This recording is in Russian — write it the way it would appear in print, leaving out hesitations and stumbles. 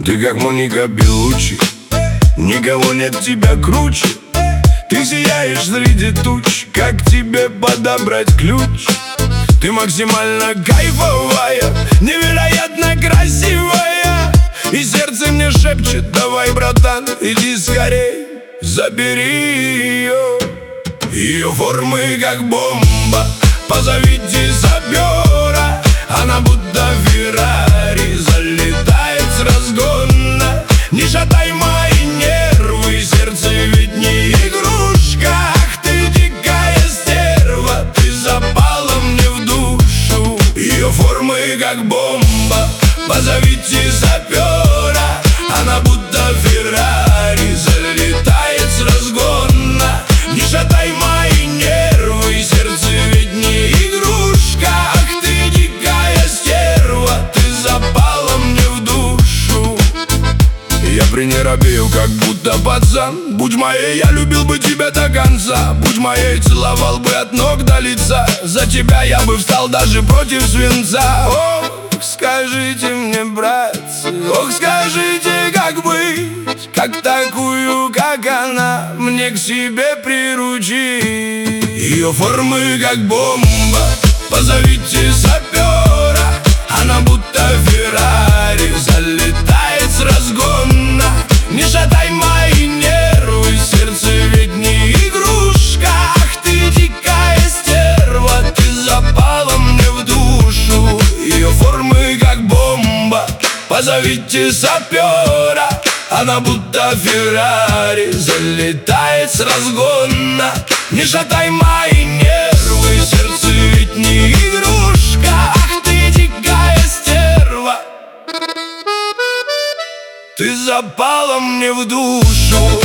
Ты как Моника Белуччи, никого нет тебя круче. Ты сияешь среди туч, как тебе подобрать ключ? Ты максимально кайфовая, невероятно красивая, и сердце мне шепчет: давай, братан, иди скорей, забери ее. Ее формы как бомба, позовите сапера. Она будто Феррари, залетает с разгона. Не шатай мои нервы, сердце ведь не игрушка. Ах ты дикая стерва, ты запала мне в душу. Ее формы как бомба, позовите сапера. Она будто Феррари, залетает с разгона. Не шатай мои нервы, сердце ведь не игрушка. Ах ты дикая стерва, ты запала мне в душу. Я при ней робею, как будто пацан. Будь моей, я любил бы тебя до конца. Будь моей, целовал бы от ног до лица. За тебя я бы встал даже против свинца. Ох, скажите мне, братцы, ох, скажите, как быть, как такую, как она, мне к себе приручить. Ее формы как бомба, позовите сапера. Она будто Феррари, залетает с разгона. Не шатай мои нервы, сердце ведь не игрушка. Ах ты дикая стерва, ты запала мне в душу. Ее формы как бомба, позовите сапера. Она будто Феррари, залетает с разгона. Не шатай мои нервы, сердце ведь не игрушка. Ах ты дикая стерва, ты запала мне в душу.